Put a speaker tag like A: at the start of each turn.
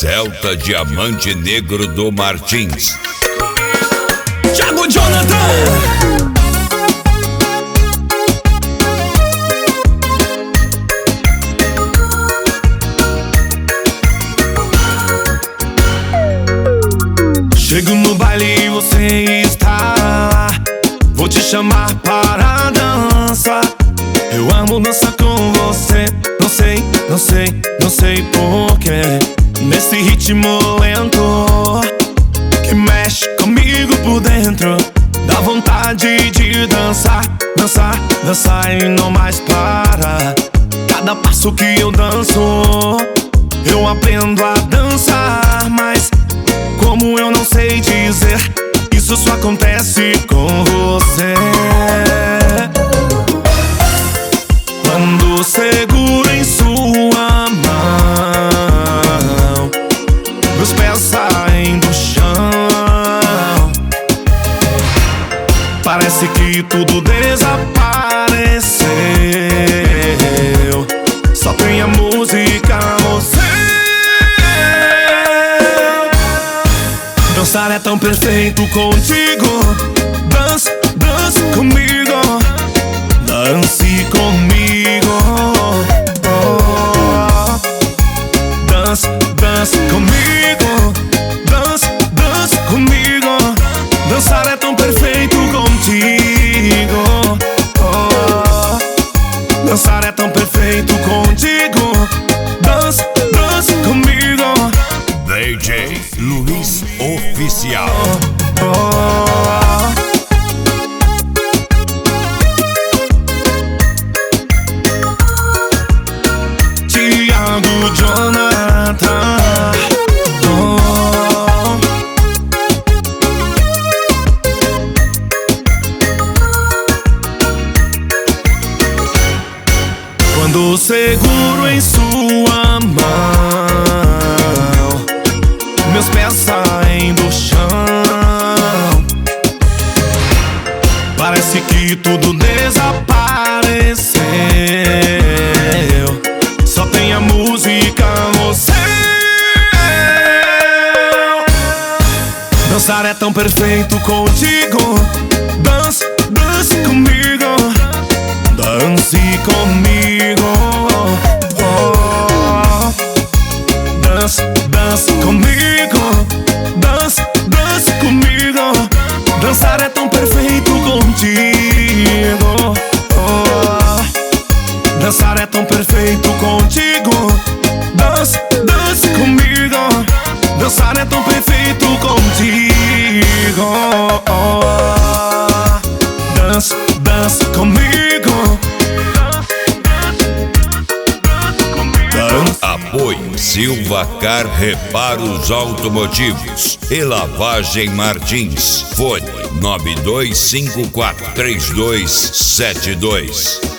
A: Celta Diamante Negro do Martins.
B: Thiago Jonathan. Chego no baile e você está lá. Vou te chamar para dançar. Eu amo dançar com você. Não sei porquê. Nesse ritmo lento que mexe comigo por dentro, dá vontade de dançar e não mais para. Cada passo que eu danço, eu aprendo a dançar. Mas como eu não sei dizer, isso só acontece com você. Quando seguro em sua mão, meus pés saem do chão. Parece que tudo desapareceu. Só tem a música, você. Dançar é tão perfeito contigo. Dance comigo. Dance comigo. Dance comigo. Dance comigo. Dançar é tão perfeito contigo. Dançar é tão perfeito contigo. Dance comigo.
A: DJ Luiz Oficial.
B: Thiago Jonathan. Quando seguro em sua mão, meus pés saem do chão. Parece que tudo desapareceu. Só tem a música, você. Dançar é tão perfeito contigo. Dance comigo. Dance comigo. Dance comigo. Dance comigo. Dançar é tão perfeito contigo. Dançar é tão perfeito contigo. Dance comigo. Dançar é tão perfeito contigo. Dance comigo.
A: Apoio Silva Car Reparos Automotivos e Lavagem Martins. Fone 92543272.